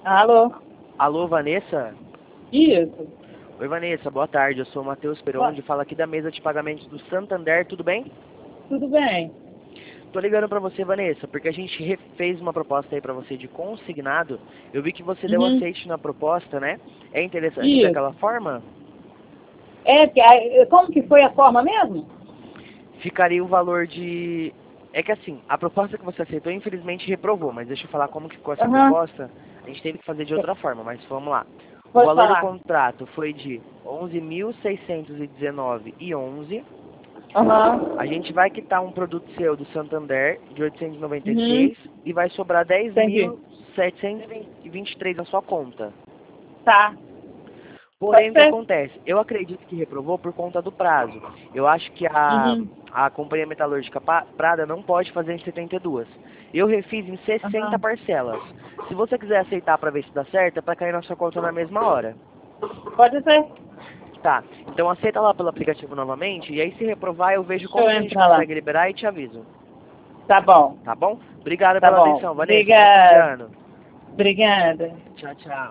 Alô? Alô, Vanessa? Isso. Oi, Vanessa, boa tarde. Eu sou o Matheus Perondi, falo aqui da mesa de pagamentos do Santander, tudo bem? Tudo bem? Tô ligando pra você, Vanessa, porque a gente fez uma proposta aí pra você de consignado. Eu vi que você deu Uhum. aceite na proposta, né? É interessante Isso. daquela forma? Como que foi a forma mesmo? Ficaria o valor de... É que assim, a proposta que você aceitou, infelizmente, reprovou, mas deixa eu falar como que ficou essa Aham. proposta. A gente teve que fazer de outra forma, mas vamos lá. O Pode valor do falar. contrato foi de 11.619,11. Aham. A gente vai quitar um produto seu do Santander de 896 e Uhum. seis e vai sobrar Entendi. 10.723 na sua conta. Tá. Porém, Pode o que ser? acontece? Eu acredito que reprovou por conta do prazo. Eu acho que Uhum. a Companhia Metalúrgica Prada não pode fazer em 72. Eu refiz em 60 Aham. parcelas. Se você quiser aceitar para ver se dá certo, é para cair na sua conta na mesma hora. Pode ser? Tá, então aceita lá pelo aplicativo novamente, e aí se reprovar eu vejo Deixa eu como que a gente entrar lá. consegue liberar e te aviso. Tá bom. Tá bom? Obrigado Tá pela bom. atenção, Vanessa. Bom fim de Obrigada. ano. Obrigada. Tchau, tchau.